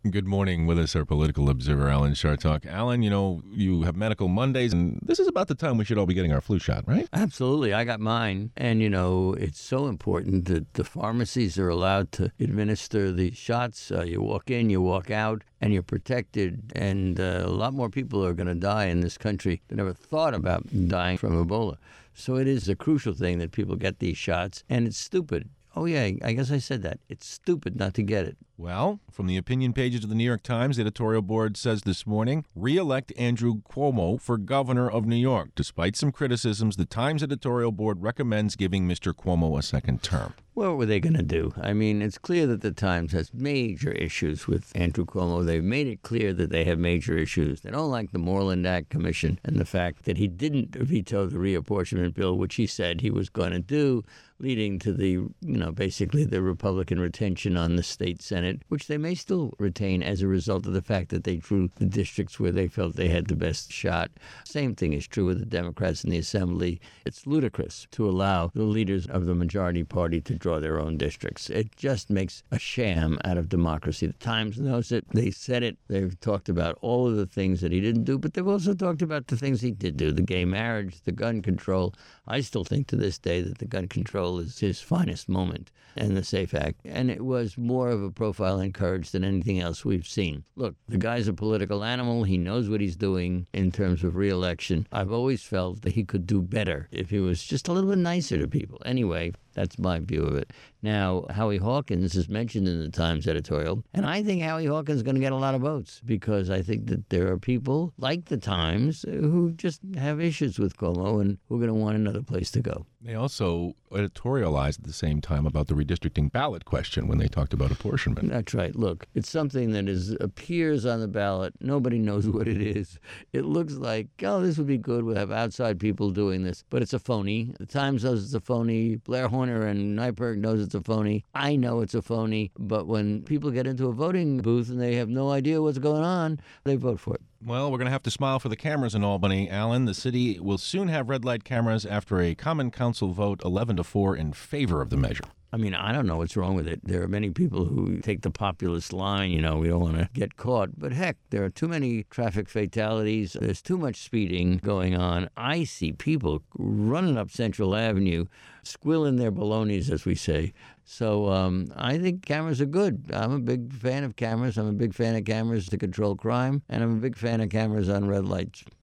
Good morning. With us, our political observer, Alan Chartock. Alan, you have Medical Mondays, and this is about the time we should all be getting our flu shot, right? Absolutely. I got mine. And, it's so important that the pharmacies are allowed to administer the shots. You walk in, you walk out, and you're protected. And a lot more people are going to die in this country that never thought about dying from Ebola. So it is a crucial thing that people get these shots. And it's stupid. Oh, yeah, I guess I said that. It's stupid not to get it. Well, from the opinion pages of the New York Times, the editorial board says this morning, re-elect Andrew Cuomo for governor of New York. Despite some criticisms, the Times editorial board recommends giving Mr. Cuomo a second term. What were they going to do? I mean, it's clear that the Times has major issues with Andrew Cuomo. They've made it clear that they have major issues. They don't like the Moreland Act Commission and the fact that he didn't veto the reapportionment bill, which he said he was going to do, leading to the, basically the Republican retention on the state Senate, which they may still retain as a result of the fact that they drew the districts where they felt they had the best shot. Same thing is true with the Democrats in the Assembly. It's ludicrous to allow the leaders of the majority party to draw their own districts. It just makes a sham out of democracy. The Times knows it. They said it. They've talked about all of the things that he didn't do, but they've also talked about the things he did do, the gay marriage, the gun control. I still think to this day that the gun control is his finest moment, and the SAFE Act. And it was more of a profile in courage than anything else we've seen. Look, the guy's a political animal. He knows what he's doing in terms of re-election. I've always felt that he could do better if he was just a little bit nicer to people. Anyway, that's my view of it. Now, Howie Hawkins is mentioned in the Times editorial, and I think Howie Hawkins is going to get a lot of votes because I think that there are people like the Times who just have issues with Cuomo and who are going to want another place to go. They also editorialized at the same time about the redistricting ballot question when they talked about apportionment. That's right. Look, it's something that appears on the ballot. Nobody knows what it is. It looks like, this would be good. We'll have outside people doing this. But it's a phony. The Times knows it's a phony. Blair Horner and Nyberg knows it's a phony. I know it's a phony. But when people get into a voting booth and they have no idea what's going on, they vote for it. Well, we're going to have to smile for the cameras in Albany, Alan. The city will soon have red light cameras after a Common Council vote 11-4 in favor of the measure. I mean, I don't know what's wrong with it. There are many people who take the populist line, we don't want to get caught. But heck, there are too many traffic fatalities. There's too much speeding going on. I see people running up Central Avenue, squilling their balonies, as we say. So I think cameras are good. I'm a big fan of cameras. I'm a big fan of cameras to control crime, and I'm a big fan of cameras on red lights.